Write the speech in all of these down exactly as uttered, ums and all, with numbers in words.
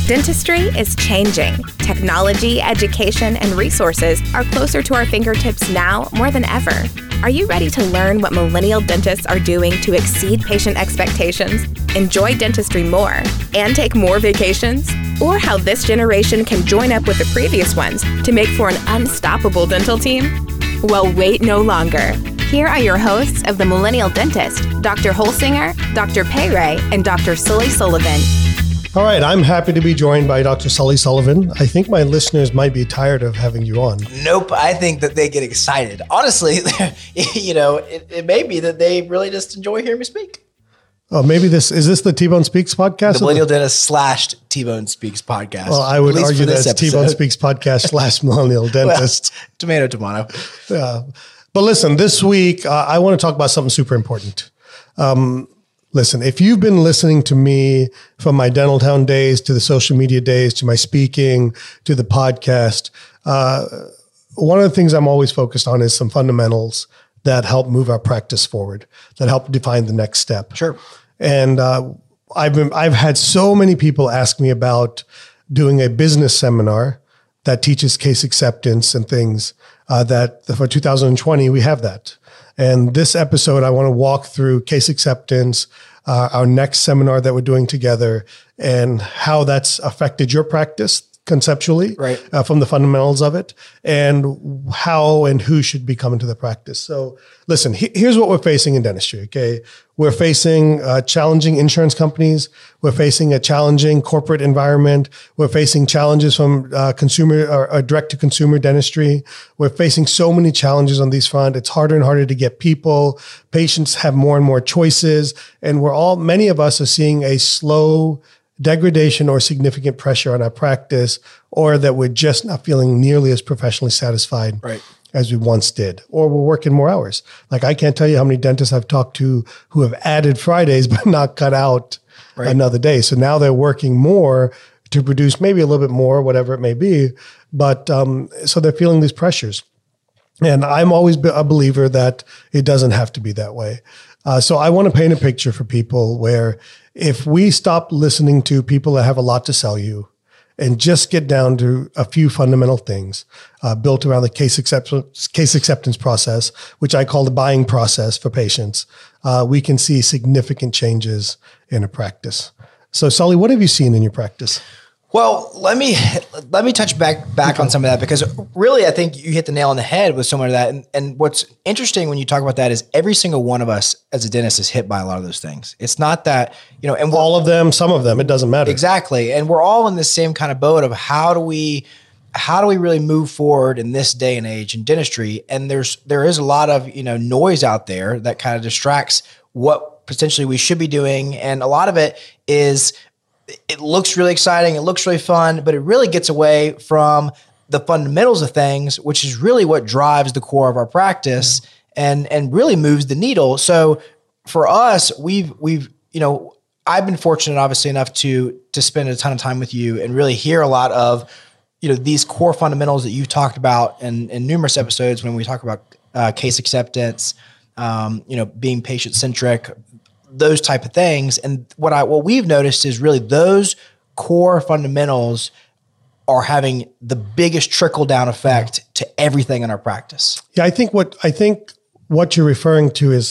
Dentistry is changing. Technology, education, and resources are closer to our fingertips now more than ever. Are you ready to learn what millennial dentists are doing to exceed patient expectations, enjoy dentistry more, and take more vacations? Or how this generation can join up with the previous ones to make for an unstoppable dental team? Well, wait no longer. Here are your hosts of The Millennial Dentist, Doctor Holsinger, Doctor Payray, and Doctor Sully Sullivan. All right, I'm happy to be joined by Doctor Sully Sullivan. I think my listeners might be tired of having you on. Nope, I think that they get excited. Honestly, you know, it, it may be that they really just enjoy hearing me speak. Oh, maybe this, is this the T-Bone Speaks podcast? The Millennial Dentist slash T-Bone Speaks podcast. Well, I would argue that's T-Bone Speaks podcast slash Millennial Dentist. Well, tomato, tomato. Yeah. But listen, this week, uh, I want to talk about something super important. Um, Listen, if you've been listening to me from my Dental Town days to the social media days, to my speaking, to the podcast, uh, one of the things I'm always focused on is some fundamentals that help move our practice forward, that help define the next step. Sure. And uh, I've been, I've had so many people ask me about doing a business seminar that teaches case acceptance and things uh, that for two thousand twenty, we have that. And this episode, I want to walk through case acceptance, uh, our next seminar that we're doing together, and how that's affected your practice conceptually, right. uh, from the fundamentals of it, and how and who should be coming to the practice. So listen, he, here's what we're facing in dentistry, okay? We're facing uh, challenging insurance companies. We're facing a challenging corporate environment. We're facing challenges from uh, consumer or, or direct-to-consumer dentistry. We're facing so many challenges on these fronts. It's harder and harder to get people. Patients have more and more choices. And we're all, many of us are seeing a slow degradation or significant pressure on our practice, or that we're just not feeling nearly as professionally satisfied right. as we once did, or we're working more hours. Like I can't tell you how many dentists I've talked to who have added Fridays, but not cut out right. another day. So now they're working more to produce maybe a little bit more, whatever it may be. But um, so they're feeling these pressures. And I'm always a believer that it doesn't have to be that way. Uh, so I want to paint a picture for people where if we stop listening to people that have a lot to sell you and just get down to a few fundamental things uh, built around the case acceptance, case acceptance process, which I call the buying process for patients, uh, we can see significant changes in a practice. So Sully, what have you seen in your practice? Well, let me let me touch back back okay. on some of that, because really I think you hit the nail on the head with some of that. And, and what's interesting when you talk about that is every single one of us as a dentist is hit by a lot of those things. It's not that, you know, and all of them, some of them, it doesn't matter. Exactly. And we're all in the same kind of boat of how do we how do we really move forward in this day and age in dentistry? And there's there is a lot of, you know, noise out there that kind of distracts what potentially we should be doing. And a lot of it is it looks really exciting. It looks really fun, but it really gets away from the fundamentals of things, which is really what drives the core of our practice mm-hmm. and, and really moves the needle. So for us, we've, we've, you know, I've been fortunate, obviously enough to, to spend a ton of time with you and really hear a lot of, you know, these core fundamentals that you've talked about in, in numerous episodes when we talk about uh, case acceptance, um, you know, being patient centric, those type of things. And what I, what we've noticed is really those core fundamentals are having the biggest trickle down effect to everything in our practice. Yeah. I think what, I think what you're referring to is,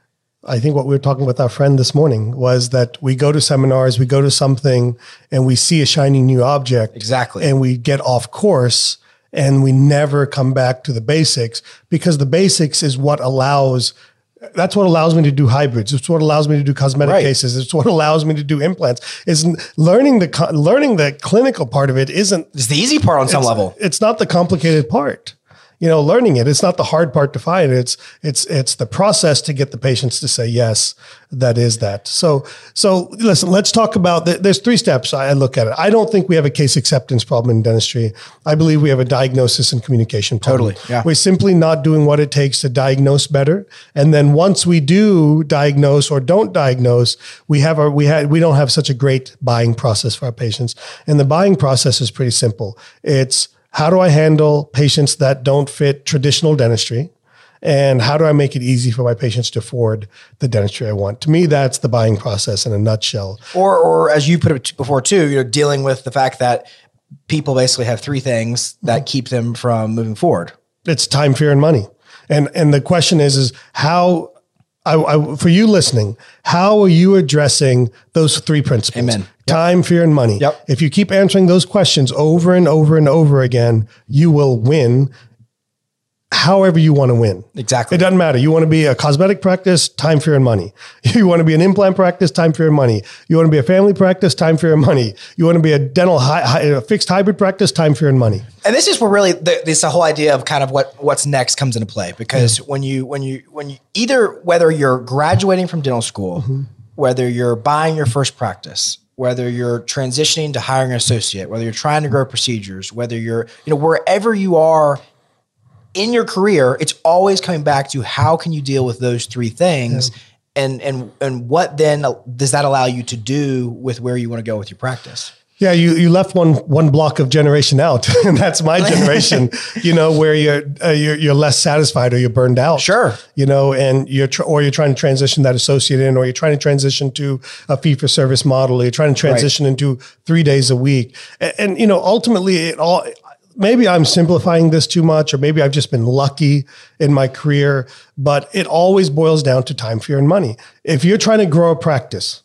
I think what we were talking with our friend this morning was that we go to seminars, we go to something and we see a shiny new object. Exactly. And we get off course and we never come back to the basics, because the basics is what allows That's what allows me to do hybrids. It's what allows me to do cosmetic right. cases. It's what allows me to do implants. Is learning the learning the clinical part of it isn't. It's the easy part on some level. It's not the complicated part. You know, learning it. It's not the hard part to find. It's it's it's the process to get the patients to say yes. That is that. So so listen. Let's talk about. The, there's three steps I look at it. I don't think we have a case acceptance problem in dentistry. I believe we have a diagnosis and communication problem. Totally. Yeah. We're simply not doing what it takes to diagnose better. And then once we do diagnose or don't diagnose, we have our we had we don't have such a great buying process for our patients. And the buying process is pretty simple. It's how do I handle patients that don't fit traditional dentistry? And how do I make it easy for my patients to afford the dentistry I want? To me, that's the buying process in a nutshell. Or, or as you put it before too, you know, dealing with the fact that people basically have three things that keep them from moving forward. It's time, fear, and money. And and the question is, is how, I, I, for you listening, how are you addressing those three principles? Amen. Time, yep. fear, and money. Yep. If you keep answering those questions over and over and over again, you will win however you want to win. Exactly. It doesn't matter. You want to be a cosmetic practice, time, fear, and money. You want to be an implant practice, time, fear, and money. You want to be a family practice, time, fear, and money. You want to be a dental hi- hi- a fixed hybrid practice, time, fear, and money. And this is where really the, this the whole idea of kind of what what's next comes into play, because mm-hmm. when you when you when you either whether you're graduating from dental school, mm-hmm. whether you're buying your first practice, whether you're transitioning to hiring an associate, whether you're trying to grow procedures, whether you're, you know, wherever you are in your career, it's always coming back to how can you deal with those three things, yeah. and and and what then does that allow you to do with where you want to go with your practice? Yeah, you you left one one block of generation out, and that's my generation. You know, where you're uh, you're you're less satisfied or you're burned out. Sure. You know, and you're tr- or you're trying to transition that associate in, or you're trying to transition to a fee for service model. Or you're trying to transition right. into three days a week, and, and you know, ultimately, it all. Maybe I'm simplifying this too much, or maybe I've just been lucky in my career, but it always boils down to time, fear, and money. If you're trying to grow a practice,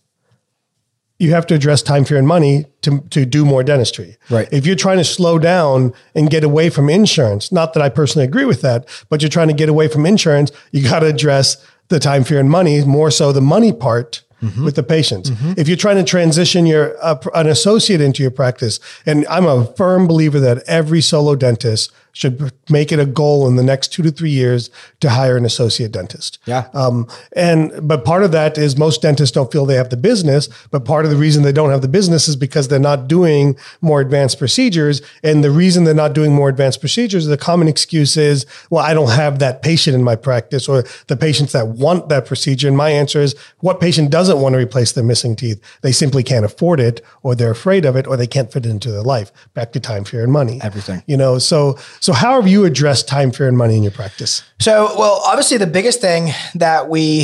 you have to address time, fear, and money to, to do more dentistry. Right. If you're trying to slow down and get away from insurance, not that I personally agree with that, but you're trying to get away from insurance, you got to address the time, fear, and money, more so the money part. Mm-hmm. With the patients. Mm-hmm. If you're trying to transition your uh, an associate into your practice, and I'm a firm believer that every solo dentist should make it a goal in the next two to three years to hire an associate dentist. Yeah. Um, and, but part of that is most dentists don't feel they have the business, but part of the reason they don't have the business is because they're not doing more advanced procedures. And the reason they're not doing more advanced procedures, the common excuse is, well, I don't have that patient in my practice, or the patients that want that procedure. And my answer is, what patient doesn't want to replace their missing teeth? They simply can't afford it, or they're afraid of it, or they can't fit it into their life. Back to time, fear, and money. Everything. You know, so, So how have you addressed time, fear, and money in your practice? So, well, obviously the biggest thing that we,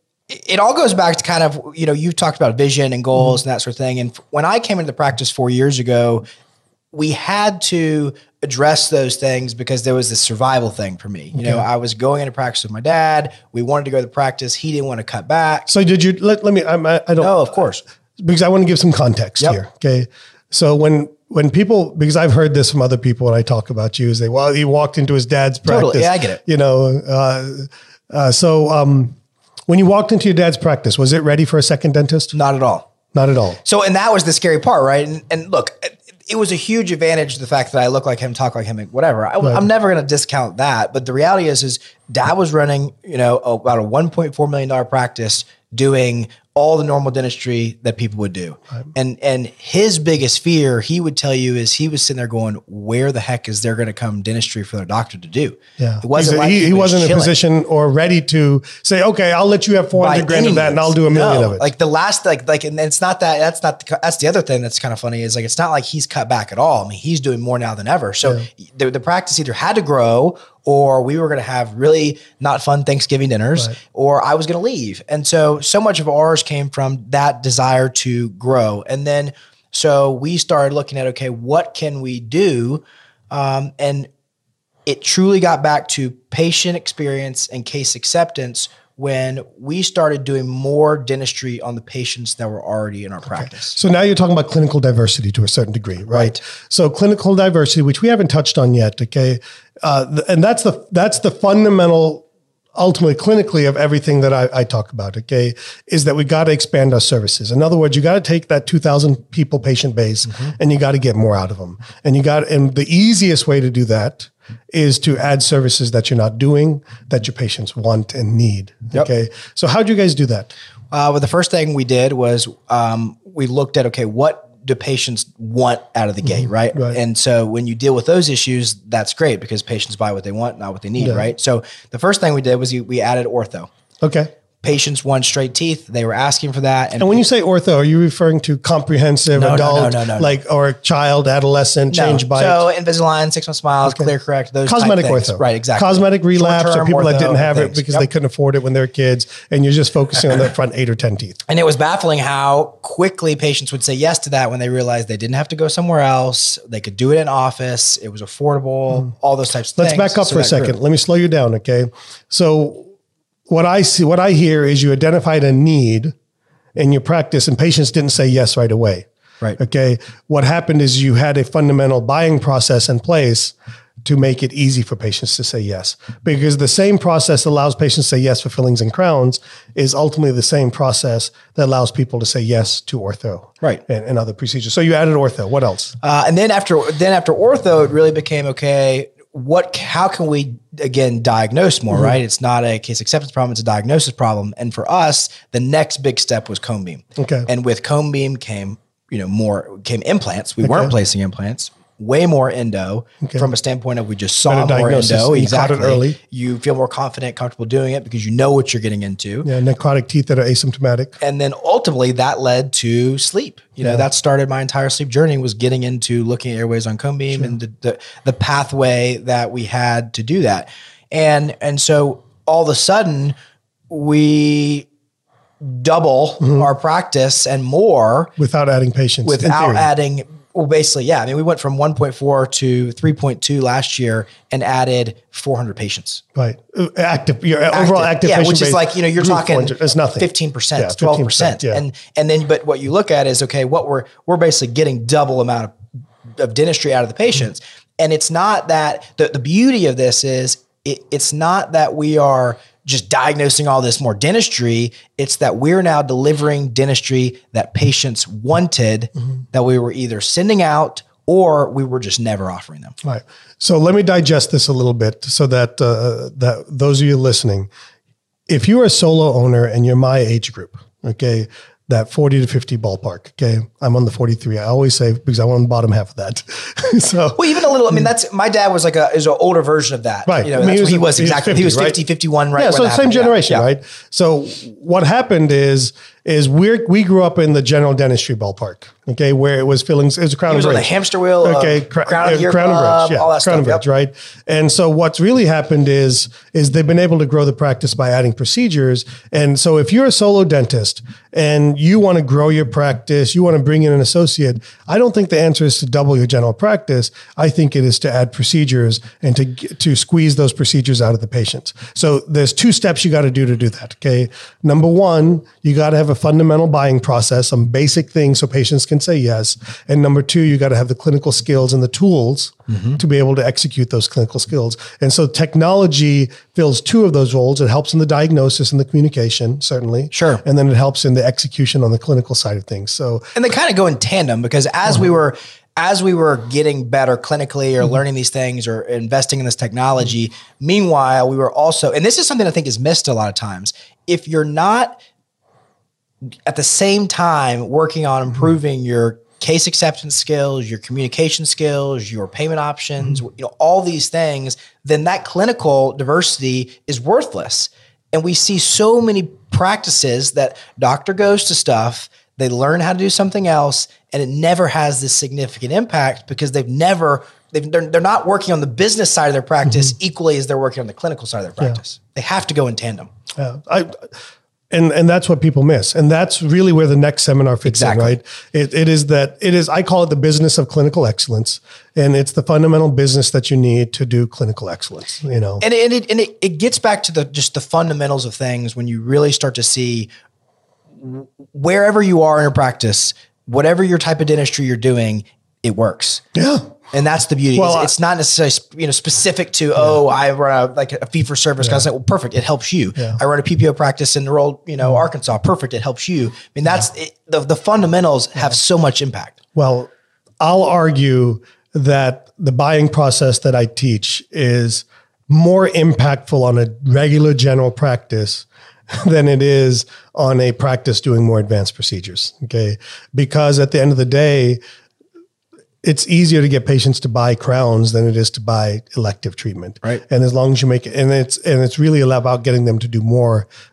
it all goes back to kind of, you know, you've talked about vision and goals mm-hmm. and that sort of thing. And when I came into the practice four years ago, we had to address those things because there was this survival thing for me. You okay. know, I was going into practice with my dad. We wanted to go to the practice. He didn't want to cut back. So did you, let, let me, I, I don't. No, of course. Because I want to give some context yep. here. Okay. So when, When people, because I've heard this from other people when I talk about you, is they, well, he walked into his dad's practice. Totally. Yeah, I get it. You know, uh, uh, so um, when you walked into your dad's practice, was it ready for a second dentist? Not at all. Not at all. So, and that was the scary part, right? And, and look, it was a huge advantage, the fact that I look like him, talk like him, whatever. I, right. I'm never going to discount that. But the reality is, is dad was running, you know, about a one point four million dollars practice doing all the normal dentistry that people would do. Right. And and his biggest fear, he would tell you, is he was sitting there going, where the heck is there going to come dentistry for the doctor to do? Yeah. It wasn't a, like he, he, he was wasn't in a chilling. position or ready to say, okay, I'll let you have four hundred grand of that and I'll do a million no, of it. Like the last, like, like, and it's not that, that's not, the, that's the other thing that's kind of funny is like, it's not like he's cut back at all. I mean, he's doing more now than ever. So yeah. the, the practice either had to grow, or we were going to have really not fun Thanksgiving dinners, right. or I was going to leave. And so, so much of ours came from that desire to grow. And then, so we started looking at, okay, what can we do? Um, and it truly got back to patient experience and case acceptance when we started doing more dentistry on the patients that were already in our okay. practice. So now you're talking about clinical diversity to a certain degree, right? right. So clinical diversity, which we haven't touched on yet, okay? Uh, and that's the that's the fundamental, ultimately clinically, of everything that I, I talk about, okay, is that we got to expand our services. In other words, you got to take that two thousand people patient base mm-hmm. and you got to get more out of them. And you got, and the easiest way to do that is to add services that you're not doing that your patients want and need. Yep. Okay. So how'd you guys do that? Uh, well, the first thing we did was um, we looked at, okay, what do patients want out of the gate, mm-hmm. right? right? And so when you deal with those issues, that's great because patients buy what they want, not what they need, yeah. right? So the first thing we did was we added ortho. Okay. patients want straight teeth. They were asking for that. And, and when you say ortho, are you referring to comprehensive no, adult, no, no, no, no, like, or child, adolescent, no. change bite? So Invisalign, six month smiles, okay. clear correct, those cosmetic type things. ortho. Right, exactly. Cosmetic relapse or people that didn't have things. it because yep. they couldn't afford it when they were kids, and you're just focusing on the front eight or ten teeth. And it was baffling how quickly patients would say yes to that when they realized they didn't have to go somewhere else. They could do it in office. It was affordable, mm. all those types of Let's things. Let's back up so for a second. grew. Let me slow you down, okay? So what I see, what I hear is you identified a need in your practice and patients didn't say yes right away. Right. Okay. What happened is you had a fundamental buying process in place to make it easy for patients to say yes, because the same process that allows patients to say yes for fillings and crowns is ultimately the same process that allows people to say yes to ortho, right, and, and other procedures. So you added ortho. What else? Uh, and then after then after ortho, it really became okay. What? How can we again diagnose more? Mm-hmm. Right? It's not a case acceptance problem; it's a diagnosis problem. And for us, the next big step was cone beam. Okay. And with cone beam came, you know, more came implants. We okay. weren't placing implants. Way more endo okay. from a standpoint of we just saw Better more endo. You exactly. caught it early. You feel more confident, comfortable doing it because you know what you're getting into. Yeah, necrotic teeth that are asymptomatic. And then ultimately that led to sleep. You know, yeah. that started my entire sleep journey was getting into looking at airways on cone beam sure. and the, the the pathway that we had to do that. And and so all of a sudden we double mm-hmm. our practice and more without adding patients. Without adding Well, basically, yeah. I mean, we went from one point four to three point two last year and added four hundred patients. Right. Active, your active, overall active yeah, patient which is like, you know, you're talking it's nothing. fifteen percent, yeah, twelve percent. Yeah. And and then, but what you look at is, okay, what we're, we're basically getting double amount of, of dentistry out of the patients. Mm-hmm. And it's not that, the, the beauty of this is, it, it's not that we are just diagnosing all this more dentistry. It's that we're now delivering dentistry that patients wanted mm-hmm. that we were either sending out or we were just never offering them. Right. So let me digest this a little bit so that, uh, that those of you listening, if you're a solo owner and you're my age group, okay, that forty to fifty ballpark. Okay. I'm on the forty-three. I always say, because I'm on the bottom half of that. So, well, even a little, I mean, that's, my dad was like a, is an older version of that. Right. You know, I mean, that's he was, what he was he exactly. Was fifty, he was fifty, right? fifty-one, right? Yeah. So the same generation, yeah. right? So what happened is, is we're, we grew up in the general dentistry ballpark. Okay. Where it was fillings, it was a crown he and was bridge. On the hamster wheel. Okay. Cr- crown of year crown club, and bridge. Yeah. All that crown stuff. and bridge, yep. Right. And so what's really happened is, is they've been able to grow the practice by adding procedures. And so if you're a solo dentist and you want to grow your practice, you want to bring in an associate, I don't think the answer is to double your general practice. I think it is to add procedures and to, to squeeze those procedures out of the patients. So there's two steps you got to do to do that. Okay. Number one, you got to have a fundamental buying process, some basic things so patients can say yes. And number two, you got to have the clinical skills and the tools mm-hmm. to be able to execute those clinical skills. And so technology fills two of those roles. It helps in the diagnosis and the communication, certainly. Sure. And then it helps in the execution on the clinical side of things. So, and they kind of go in tandem because as uh-huh. we were, as we were getting better clinically or mm-hmm. learning these things or investing in this technology, meanwhile, we were also, and this is something I think is missed a lot of times. If you're not at the same time working on improving your case acceptance skills, your communication skills, your payment options, mm-hmm. you know, all these things, then that clinical diversity is worthless. And we see so many practices that doctor goes to stuff, they learn how to do something else, and it never has this significant impact because they've never, they've, they're, they're not working on the business side of their practice mm-hmm. equally as they're working on the clinical side of their practice. Yeah. They have to go in tandem. Yeah. I, And and that's what people miss. And that's really where the next seminar fits exactly. in, right? It it is that, it is, I call it the business of clinical excellence. And it's the fundamental business that you need to do clinical excellence, you know? And, and, it, and it, it gets back to the just the fundamentals of things when you really start to see wherever you are in your practice, whatever your type of dentistry you're doing, it works. Yeah. And that's the beauty. Well, it's, it's not necessarily, you know, specific to, yeah. oh, I run a, like a fee for service. Yeah. Cause I say, well, perfect. It helps you. Yeah. I run a P P O practice in rural, you know, Arkansas. Perfect. It helps you. I mean, that's yeah. it, the, the fundamentals yeah. have so much impact. Well, I'll argue that the buying process that I teach is more impactful on a regular general practice than it is on a practice doing more advanced procedures. Okay. Because at the end of the day, it's easier to get patients to buy crowns than it is to buy elective treatment. Right. And as long as you make it, and it's, and it's really about getting them to do more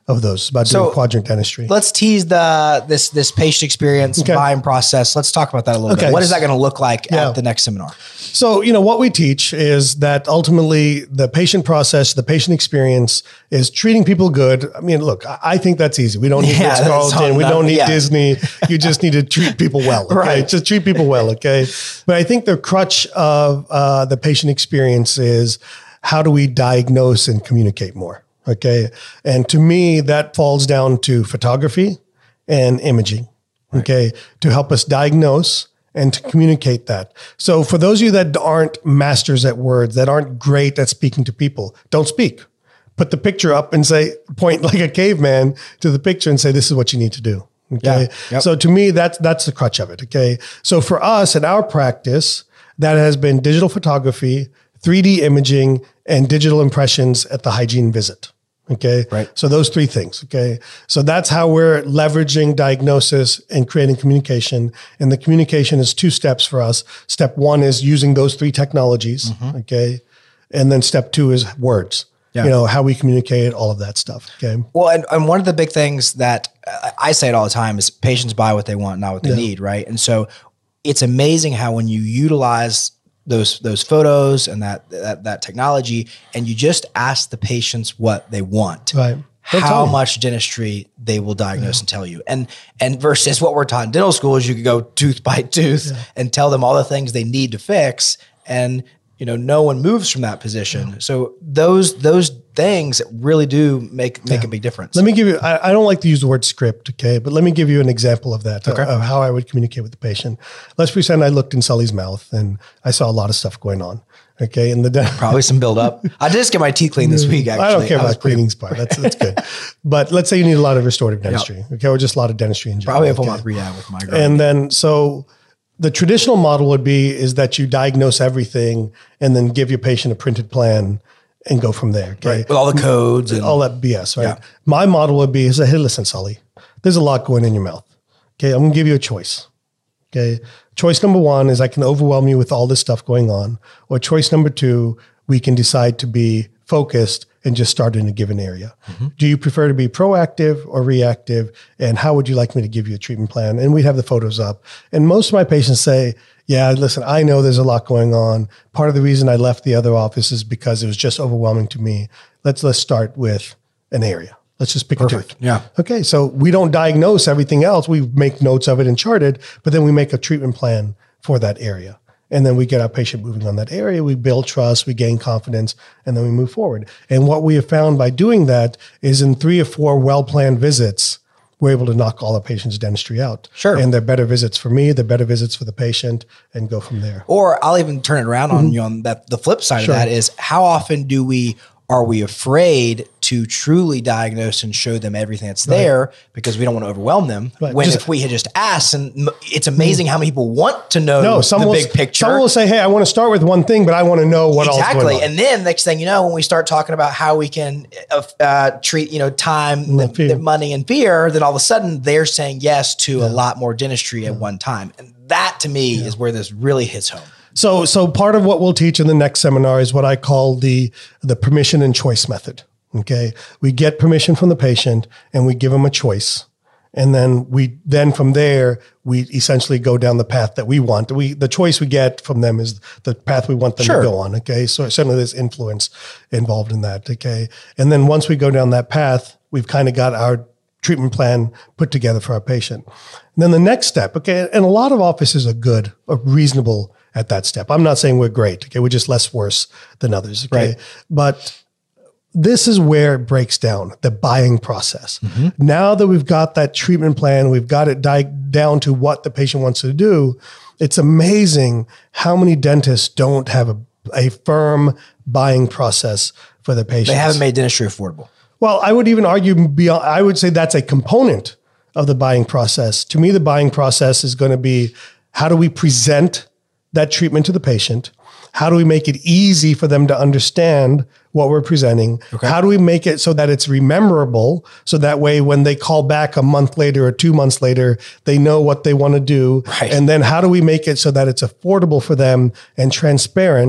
of those. It's about doing So, quadrant dentistry. Let's tease the this this patient experience Okay. buying process. Let's talk about that a little Okay. bit. What is that going to look like Yeah. at the next seminar? So, you know, what we teach is that ultimately the patient process, the patient experience is treating people good. I mean, look, I I think that's easy. We don't need Yeah, Ritz that's Carlton. all We not- don't need yeah. Disney. You just need to treat people well. Okay? Right. Just treat people well. Okay. But I think the crutch of uh, the patient experience is how do we diagnose and communicate more? Okay. And to me, that falls down to photography and imaging. Okay. To help us diagnose and to communicate that. So for those of you that aren't masters at words, that aren't great at speaking to people, don't speak. Put the picture up and say, point like a caveman to the picture and say, this is what you need to do. Okay. Yeah. Yep. So to me, that's, that's the crutch of it. Okay. So for us in our practice, that has been digital photography, three D imaging, and digital impressions at the hygiene visit. Okay. Right. So those three things. Okay. So that's how we're leveraging diagnosis and creating communication. And the communication is two steps for us. Step one is using those three technologies. Mm-hmm. Okay. And then step two is words, Yeah. you know, how we communicate, all of that stuff. Okay. Well, and, and one of the big things that uh, I say it all the time is patients buy what they want, not what they Yeah. need, right? And so it's amazing how when you utilize those those photos and that that that technology, and you just ask the patients what they want, Right. They'll how tell you. much dentistry they will diagnose and tell you. And and versus what we're taught in dental school is you could go tooth by tooth and tell them all the things they need to fix, and you know no one moves from that position. So those those things really do make make a big difference. Let me give you, I, I don't like to use the word script, okay, but let me give you an example of that, Okay. uh, of how I would communicate with the patient. Let's pretend I looked in Sully's mouth and I saw a lot of stuff going on, okay, and the den- Probably some build up. I did just get my teeth cleaned this week. Actually, I don't care was about pretty- cleanings part. That's that's good. But let's say you need a lot of restorative dentistry, okay, or just a lot of dentistry in general. Probably a full okay? month rehab with migraine. And then so the traditional model would be is that you diagnose everything and then give your patient a printed plan and go from there. Okay. with all the codes and All that B S, right? Yeah. My model would be is that, hey, listen, Sully, there's a lot going in your mouth. Okay. I'm gonna give you a choice. Okay. Choice number one is I can overwhelm you with all this stuff going on. Or choice number two, we can decide to be focused and just start in a given area. Mm-hmm. Do you prefer to be proactive or reactive? And how would you like me to give you a treatment plan? And we'd have the photos up. And most of my patients say, yeah, listen, I know there's a lot going on. Part of the reason I left the other office is because it was just overwhelming to me. Let's let's start with an area. Let's just pick a tooth. Yeah. Okay. So we don't diagnose everything else. We make notes of it and chart it, but then we make a treatment plan for that area. And then we get our patient moving on that area. We build trust, we gain confidence, and then we move forward. And what we have found by doing that is in three or four well-planned visits, we're able to knock all the patient's dentistry out. Sure. And they're better visits for me, they're better visits for the patient, and go from there. Or I'll even turn it around on you on that. The flip side Mm-hmm. Sure. of that is how often do we are we afraid to truly diagnose and show them everything that's there because we don't want to overwhelm them? Right. When Just- if we had just asked, and m- it's amazing how many people want to know No, some the will, big picture. Some will say, hey, I want to start with one thing, but I want to know what else is Exactly. going on. And then next thing you know, when we start talking about how we can uh, uh, treat, you know, time, the, fear. the money and fear, then all of a sudden they're saying yes to a lot more dentistry at one time. And that to me is where this really hits home. So, so part of what we'll teach in the next seminar is what I call the the permission and choice method. Okay, we get permission from the patient and we give them a choice, and then we then from there we essentially go down the path that we want. We the choice we get from them is the path we want them Sure. to go on. Okay, so certainly there's influence involved in that. Okay, and then once we go down that path, we've kind of got our treatment plan put together for our patient. And then the next step, okay, and a lot of offices are good or reasonable at that step. I'm not saying we're great. Okay, we're just less worse than others. Okay, Right. but this is where it breaks down the buying process. Mm-hmm. Now that we've got that treatment plan, we've got it di- down to what the patient wants to do. It's amazing how many dentists don't have a, a firm buying process for their patients. They haven't made dentistry affordable. Well, I would even argue beyond, I would say that's a component of the buying process. To me, the buying process is going to be how do we present that treatment to the patient? How do we make it easy for them to understand what we're presenting? Okay. How do we make it so that it's rememberable? So that way, when they call back a month later or two months later, they know what they want to do. Right. And then how do we make it so that it's affordable for them and transparent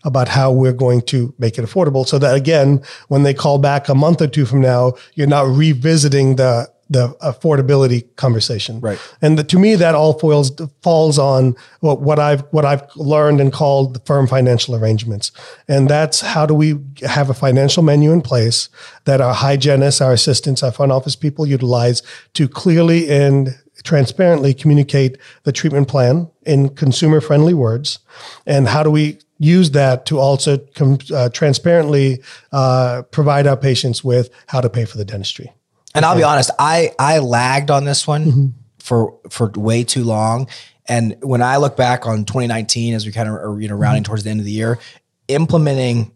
about how we're going to make it affordable so that, again, when they call back a month or two from now, you're not revisiting the the affordability conversation. Right. And the, to me, that all falls, falls on what, what I've what I've learned and called the firm financial arrangements. And that's how do we have a financial menu in place that our hygienists, our assistants, our front office people utilize to clearly and transparently communicate the treatment plan in consumer-friendly words. And how do we use that to also com- uh, transparently uh, provide our patients with how to pay for the dentistry. And I'll be honest, I, I lagged on this one mm-hmm. for, for way too long. And when I look back on twenty nineteen, as we kind of are, you know, rounding mm-hmm. towards the end of the year, implementing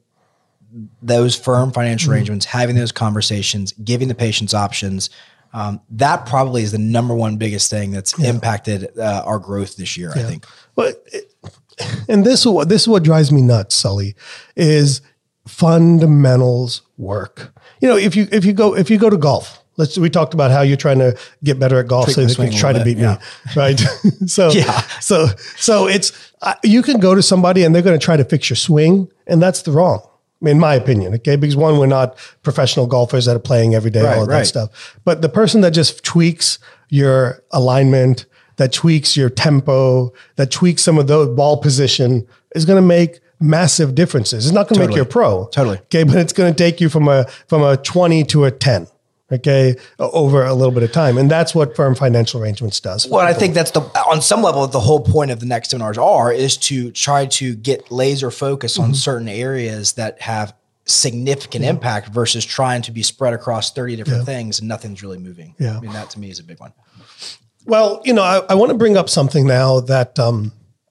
those firm financial mm-hmm. arrangements, having those conversations, giving the patients options, um, that probably is the number one biggest thing that's yeah. impacted uh, our growth this year, yeah. I think. But it, and this is what, this is what drives me nuts, Sully, is fundamentals work. You know, if you, if you go, if you go to golf, let's, we talked about how you're trying to get better at golf, so they can try to beat yeah. me, right? so, yeah. so, so it's, uh, you can go to somebody and they're going to try to fix your swing, and that's the wrong, in my opinion. Okay. Because one, we're not professional golfers that are playing every day, right, all of right. that stuff. But the person that just tweaks your alignment, that tweaks your tempo, that tweaks some of the ball position is going to make massive differences. It's not going to totally. make you a pro. Totally. Okay. But it's going to take you from a, from a twenty to a ten. Okay. Over a little bit of time. And that's what firm financial arrangements does. Well, I think that's the, on some level, the whole point of the next seminars are, is to try to get laser focus on mm-hmm. certain areas that have significant yeah. impact versus trying to be spread across thirty different yeah. things and nothing's really moving. Yeah. I mean, that to me is a big one. Well, you know, I, I want to bring up something now that, um,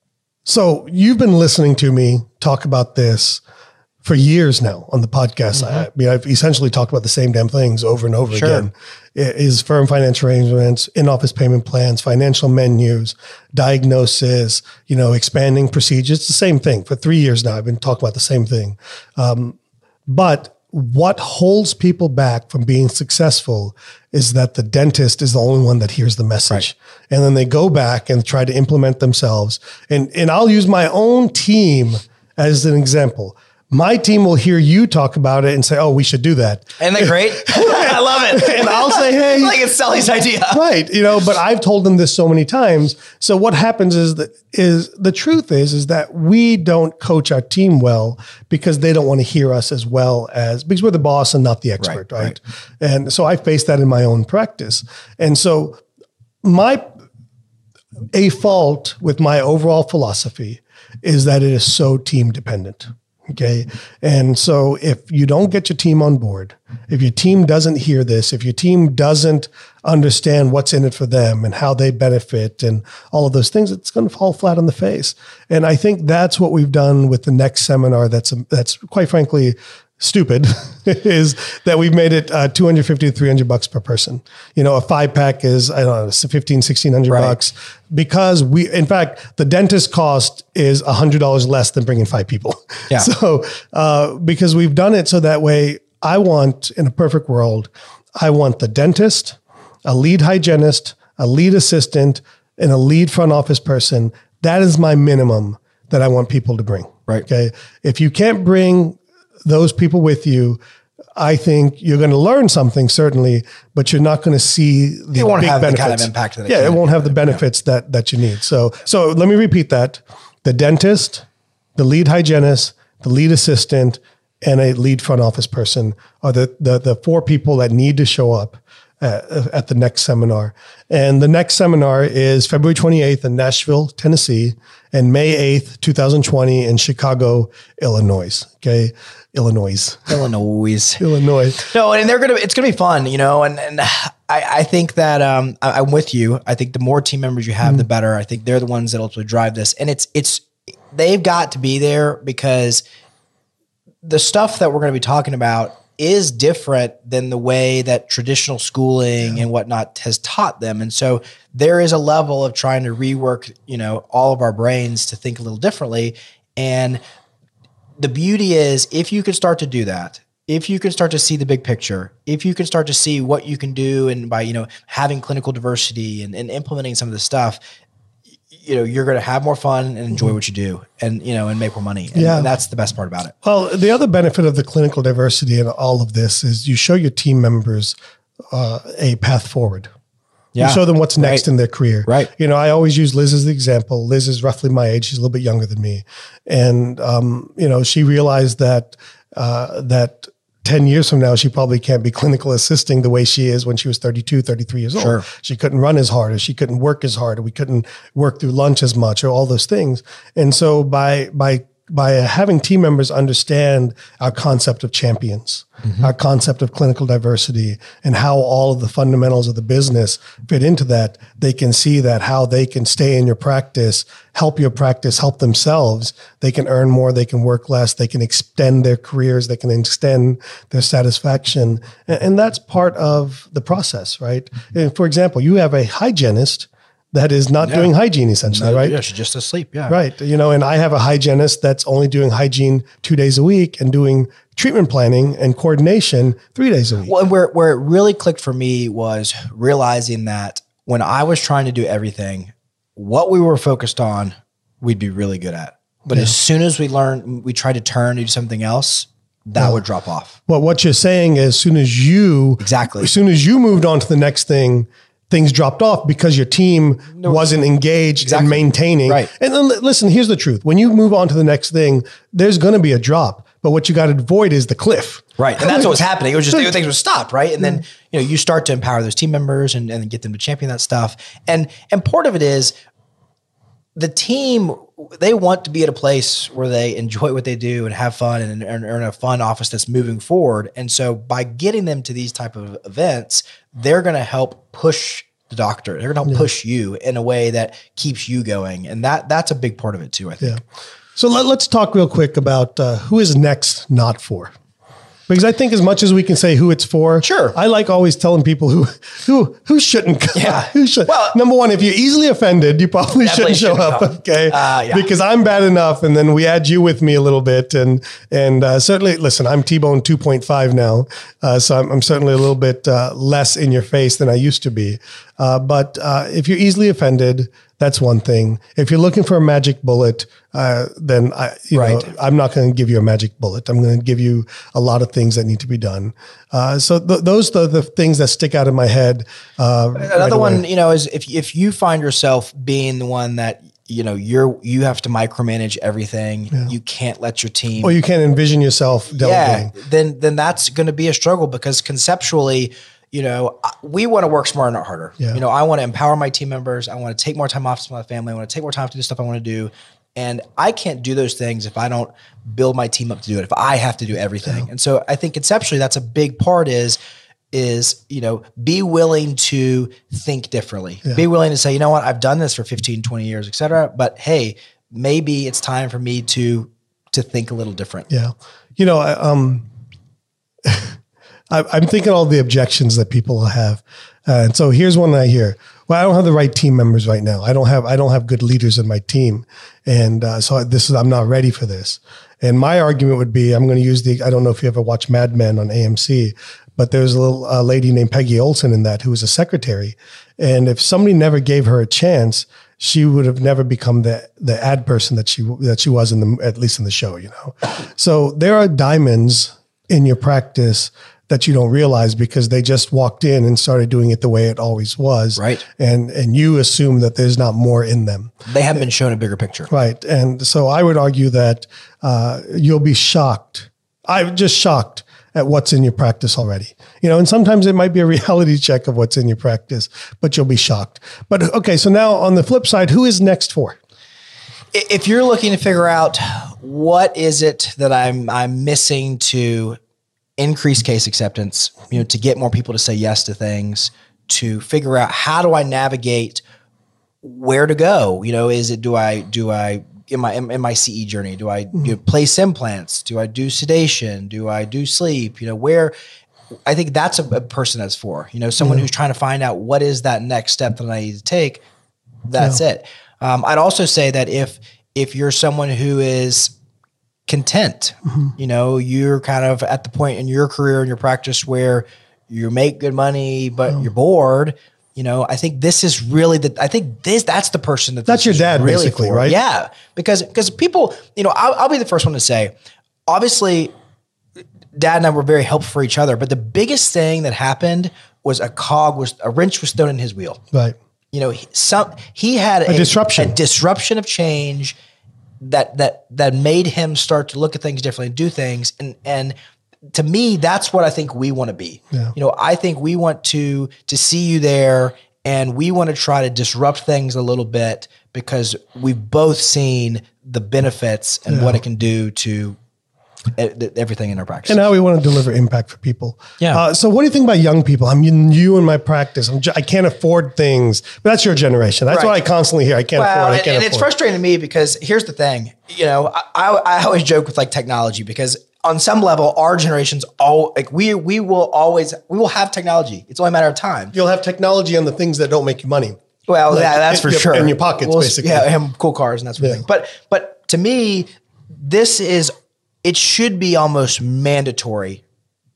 so you've been listening to me talk about this for years now on the podcast. Mm-hmm. I, I mean, I've essentially talked about the same damn things over and over sure. again. It is firm financial arrangements, in-office payment plans, financial menus, diagnosis, you know, expanding procedures. It's the same thing. For three years now, I've been talking about the same thing. Um, but what holds people back from being successful is that the dentist is the only one that hears the message. Right. And then they go back and try to implement themselves. And, and I'll use my own team as an example. My team will hear you talk about it and say, oh, we should do that. Isn't that great? I love it. And I'll say, hey. Like it's Sully's idea. Right. You know, but I've told them this so many times. So what happens is that is the truth is, is that we don't coach our team well because they don't want to hear us as well as, because we're the boss and not the expert. Right. right? right. And so I face that in my own practice. And so my, a fault with my overall philosophy is that it is so team dependent. Okay. And so if you don't get your team on board, if your team doesn't hear this, if your team doesn't understand what's in it for them and how they benefit and all of those things, it's going to fall flat on the face. And I think that's what we've done with the next seminar. That's, that's quite frankly, stupid is that we've made it uh, two hundred fifty to three hundred bucks per person. You know, a five pack is, I don't know, fifteen, sixteen hundred right. bucks because we, in fact, the dentist cost is a hundred dollars less than bringing five people. Yeah. So, uh, because we've done it so that way, I want, in a perfect world, I want the dentist, a lead hygienist, a lead assistant, and a lead front office person. That is my minimum that I want people to bring. Right. Okay. If you can't bring those people with you, I think you're going to learn something certainly, but you're not going to see the it won't big have benefits. The kind of impact that it yeah, can. it won't have the benefits yeah. that that you need. So, so let me repeat that: the dentist, the lead hygienist, the lead assistant, and a lead front office person are the the, the four people that need to show up at, at the next seminar. And the next seminar is February twenty-eighth in Nashville, Tennessee, and May eighth, twenty twenty in Chicago, Illinois. Okay. Illinois, Illinois, Illinois. No, and they're going to, it's going to be fun, you know, and, and I, I think that, um, I, I'm with you. I think the more team members you have, mm-hmm. the better. I think they're the ones that ultimately drive this. And it's, it's, they've got to be there because the stuff that we're going to be talking about is different than the way that traditional schooling yeah. and whatnot has taught them. And so there is a level of trying to rework, you know, all of our brains to think a little differently. And the beauty is if you can start to do that, if you can start to see the big picture, if you can start to see what you can do and by, you know, having clinical diversity and, and implementing some of this stuff, you know, you're going to have more fun and enjoy what you do and, you know, and make more money. And, Yeah. and that's the best part about it. Well, the other benefit of the clinical diversity in all of this is you show your team members uh, a path forward. Yeah. You show them what's next Right. in their career. Right. You know, I always use Liz as the example. Liz is roughly my age. She's a little bit younger than me. And, um, you know, she realized that, uh, that ten years from now, she probably can't be clinical assisting the way she is when she was thirty-two, thirty-three years old. Sure. She couldn't run as hard, or she couldn't work as hard, or we couldn't work through lunch as much, or all those things. And so by, by, by having team members understand our concept of champions, mm-hmm. our concept of clinical diversity, and how all of the fundamentals of the business fit into that, they can see that how they can stay in your practice, help your practice, help themselves. They can earn more, they can work less, they can extend their careers, they can extend their satisfaction. And, and that's part of the process, right? And for example, you have a hygienist that is not Yeah. doing hygiene essentially, No, right? Yeah, she's just asleep. Yeah. Right. You know, and I have a hygienist that's only doing hygiene two days a week and doing treatment planning and coordination three days a week. Well, and where, where it really clicked for me was realizing that when I was trying to do everything, what we were focused on, we'd be really good at. But Yeah. as soon as we learned, we tried to turn to do something else, that Yeah. would drop off. Well, what you're saying is as soon as you, Exactly. as soon as you moved on to the next thing, things dropped off because your team wasn't engaged Exactly. in maintaining. Right. And then li- listen, here's the truth. When you move on to the next thing, there's going to be a drop, but what you got to avoid is the cliff. Right. And that's what was happening. It was just things would stop. Right. And then, you know, you start to empower those team members and, and get them to champion that stuff. And, and part of it is the team, they want to be at a place where they enjoy what they do and have fun and, and earn a fun office that's moving forward. And so by getting them to these type of events, they're going to help push the doctor. They're going to help Yeah. push you in a way that keeps you going. And that that's a big part of it too, I think. Yeah. So let, let's talk real quick about uh, who is next not for. Because I think as much as we can say who it's for, Sure. I like always telling people who who who shouldn't come. Yeah. Who should. Well- Number one, if you're easily offended, you probably Definitely shouldn't show shouldn't up. come. Okay. Uh, yeah. Because I'm bad enough, and then we add you with me a little bit, and and uh, certainly, listen, I'm T-Bone two point five now, uh, so I'm, I'm certainly a little bit uh, less in your face than I used to be. Uh, but uh, if you're easily offended, that's one thing. If you're looking for a magic bullet, uh, then I, you Right. know, I'm not going to give you a magic bullet. I'm going to give you a lot of things that need to be done. Uh, so th- those are the things that stick out in my head. Uh, right Another away. one, you know, is if if you find yourself being the one that, you know, you're you have to micromanage everything, you can't let your team Or you can't envision yourself delegating. yeah, then then that's going to be a struggle because conceptually, you know, I- we want to work smarter, not harder. Yeah. You know, I want to empower my team members. I want to take more time off to my family. I want to take more time to do stuff I want to do. And I can't do those things if I don't build my team up to do it, if I have to do everything. And so I think conceptually that's a big part is, is, you know, be willing to think differently. Be willing to say, you know what, I've done this for fifteen, twenty years, et cetera. But hey, maybe it's time for me to, to think a little different. Yeah. You know, I, um, I, I'm thinking all the objections that people will have. Uh, and so here's one I hear. Well, I don't have the right team members right now. I don't have, I don't have good leaders in my team. And uh, so this is, I'm not ready for this. And my argument would be, I'm going to use the, I don't know if you ever watched Mad Men on A M C, but there's a little uh, lady named Peggy Olson in that who was a secretary. And if somebody never gave her a chance, she would have never become the the ad person that she that she was in the, at least in the show, you know. So there are diamonds in your practice that you don't realize because they just walked in and started doing it the way it always was. Right. And and you assume that there's not more in them. They haven't been shown a bigger picture. Right. And so I would argue that uh, you'll be shocked. I'm just shocked at what's in your practice already. You know, and sometimes it might be a reality check of what's in your practice, but you'll be shocked. But okay, so now on the flip side, who is next for? If you're looking to figure out what is it that I'm I'm missing to increase case acceptance, you know, to get more people to say yes to things, to figure out how do I navigate where to go? You know, is it do I do I in my in, in my C E journey, do I do place implants? Do I do sedation? Do I do sleep? You know, where I think that's a, a person that's for, you know, someone who's trying to find out what is that next step that I need to take. That's Yeah. it. Um, I'd also say that if if you're someone who is content, you know, you're kind of at the point in your career and your practice where you make good money, but you're bored. You know, I think this is really the, I think this, that's the person that that's this your is dad really basically, for. right? Yeah. Because, because people, you know, I'll, I'll be the first one to say, obviously Dad and I were very helpful for each other, but the biggest thing that happened was a cog was, a wrench was thrown in his wheel. Right. You know, he, some, he had a, a disruption, a disruption of change that, that, that made him start to look at things differently and do things. And, and, to me, that's what I think we want to be. Yeah. You know, I think we want to to see you there, and we want to try to disrupt things a little bit because we've both seen the benefits and yeah. what it can do to everything in our practice. And how we want to deliver impact for people. Yeah. Uh, so what do you think about young people? I mean, you in my practice, I'm j- I can't afford things, but that's your generation. That's right. What I constantly hear. I can't well, afford. I and, can't and afford. It's frustrating to me because here's the thing. You know, I, I, I always joke with like technology because on some level, our generation's all like we we will always we will have technology. It's only a matter of time. You'll have technology on the things that don't make you money. Well, like, yeah, that's for in, sure. In your pockets, we'll, basically. Yeah, and cool cars and that sort of yeah. thing. But but to me, this is it should be almost mandatory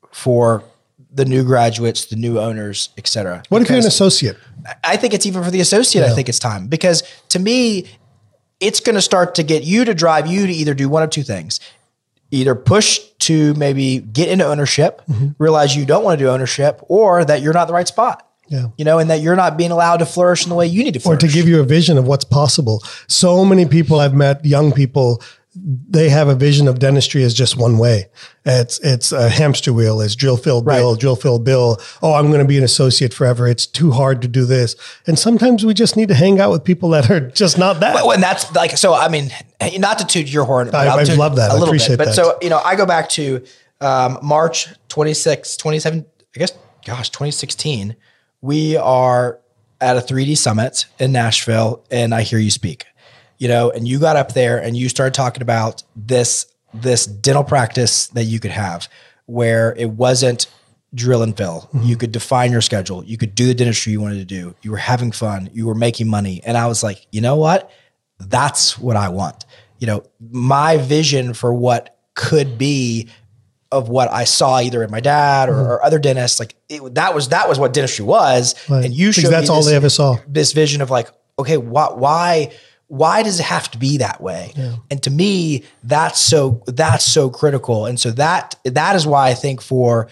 for the new graduates, the new owners, et cetera. What if you're an associate? I think it's even for the associate. Yeah. I think it's time because to me, it's going to start to get you to drive you to either do one of two things. Either push to maybe get into ownership, mm-hmm. realize you don't want to do ownership, or that you're not in the right spot. Yeah. You know, and that you're not being allowed to flourish in the way you need to flourish. Or to give you a vision of what's possible. So many people I've met, young people, they have a vision of dentistry as just one way. It's it's a hamster wheel. It's drill, fill, bill, right. drill, fill, bill. Oh, I'm going to be an associate forever. It's too hard to do this. And sometimes we just need to hang out with people that are just not that. Well, and that's like, so, I mean, not to toot your horn. I, I love that. A little I appreciate bit. But that. so, you know, I go back to um, March twenty-sixth, twenty-seven, I guess, gosh, twenty sixteen. We are at a three D summit in Nashville and I hear you speak. You know, and you got up there and you started talking about this, this dental practice that you could have where it wasn't drill and fill. Mm-hmm. You could define your schedule. You could do the dentistry you wanted to do. You were having fun. You were making money. And I was like, you know what? That's what I want. You know, my vision for what could be of what I saw either in my dad or, mm-hmm. or other dentists, like it, that was, that was what dentistry was. Right. And you showed that's me all this, they ever saw. This vision of like, okay, why, why, why does it have to be that way? Yeah. And to me, that's so, that's so critical. And so that, that is why I think for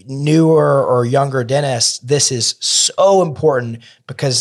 newer or younger dentists, this is so important because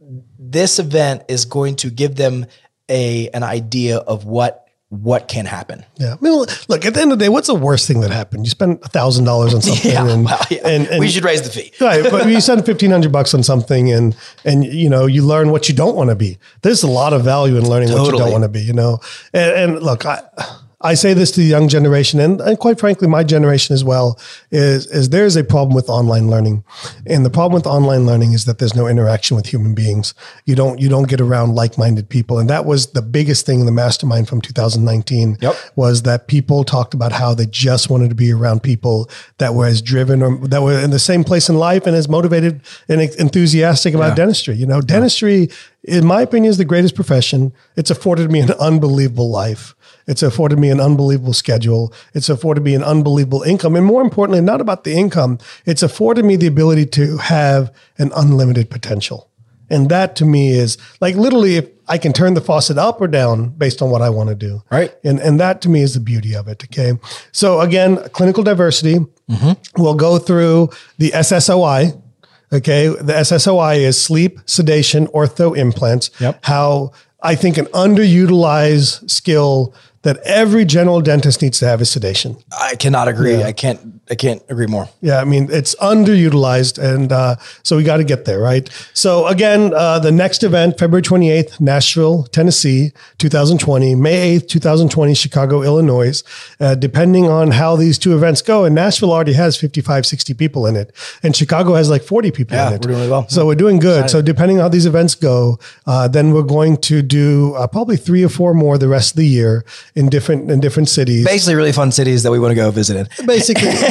this event is going to give them a, an idea of what what can happen. Yeah. I mean, look, at the end of the day, what's the worst thing that happened? You spend a thousand dollars on something yeah, and, well, yeah. and, and we should raise the fee. Right. But you spend fifteen hundred bucks on something and, and, you know, you learn what you don't want to be. There's a lot of value in learning totally. What you don't want to be, you know? And, and look, I, I say this to the young generation and, and quite frankly, my generation as well is, is there's a problem with online learning. And the problem with online learning is that there's no interaction with human beings. You don't, you don't get around like-minded people. And that was the biggest thing in the mastermind from two thousand nineteen yep. was that people talked about how they just wanted to be around people that were as driven or that were in the same place in life and as motivated and enthusiastic about yeah. dentistry. You know, dentistry, in my opinion, is the greatest profession. It's afforded me an unbelievable life. It's afforded me an unbelievable schedule. It's afforded me an unbelievable income. And more importantly, not about the income, it's afforded me the ability to have an unlimited potential. And that to me is like literally if I can turn the faucet up or down based on what I want to do. Right. And, and that to me is the beauty of it. Okay. So again, clinical diversity. Mm-hmm. We'll go through the S S O I. Okay. The S S O I is sleep, sedation, ortho implants. Yep. How I think an underutilized skill that every general dentist needs to have is sedation. I cannot agree. Yeah. I can't, I can't agree more. Yeah. I mean, it's underutilized. And uh, so we got to get there, right? So again, uh, the next event, February twenty-eighth, Nashville, Tennessee, two thousand twenty, May eighth, two thousand twenty, Chicago, Illinois, uh, depending on how these two events go. And Nashville already has fifty-five, sixty people in it. And Chicago has like forty people yeah, in it. We're doing really well. So we're doing good. Excited. So depending on how these events go, uh, then we're going to do uh, probably three or four more the rest of the year in different, in different cities. Basically really fun cities that we want to go visit in. Basically,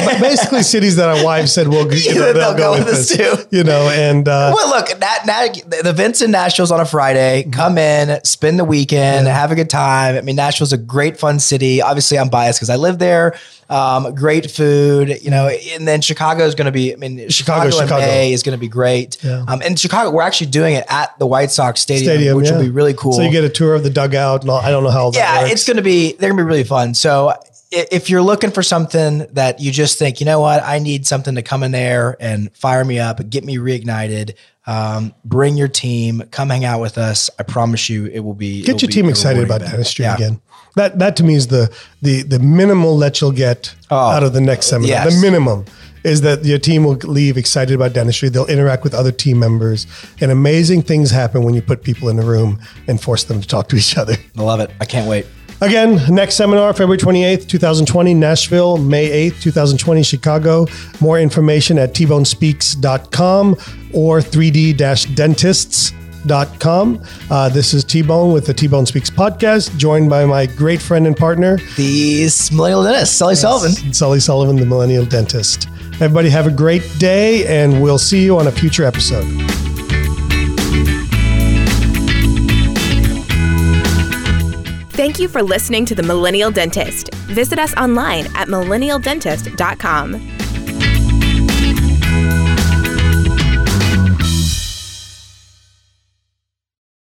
but basically cities that our wives said, well, you know, they'll, they'll go, go with us too. You know, and uh, well, look, that, that, the event's in Nashville's on a Friday. Come in, spend the weekend, yeah. have a good time. I mean, Nashville's a great, fun city. Obviously, I'm biased because I live there. Um, great food, you know, and then Chicago is going to be, I mean, Chicago, Chicago in Chicago. May is going to be great. Yeah. Um, and Chicago, we're actually doing it at the White Sox Stadium, Stadium which yeah. will be really cool. So you get a tour of the dugout and all, I don't know how all that yeah, works. It's going to be, they're going to be really fun. So if you're looking for something that you just think, you know what, I need something to come in there and fire me up, get me reignited, um, bring your team, come hang out with us. I promise you it will be. Get your team excited about event. dentistry yeah. again. That that to me is the the the minimal that you'll get oh, out of the next seminar. Yes. The minimum is that your team will leave excited about dentistry. They'll interact with other team members, and amazing things happen when you put people in a room and force them to talk to each other. I love it. I can't wait. Again, next seminar, February twenty-eighth, twenty twenty, Nashville, May eighth, twenty twenty, Chicago. More information at t bone speaks dot com or three d dash dentists dot com. Uh, this is T-Bone with the T-Bone Speaks podcast, joined by my great friend and partner, the millennial dentist, Sully yes, Sullivan. Sully Sullivan, the millennial dentist. Everybody have a great day, and we'll see you on a future episode. Thank you for listening to The Millennial Dentist. Visit us online at millennial dentist dot com.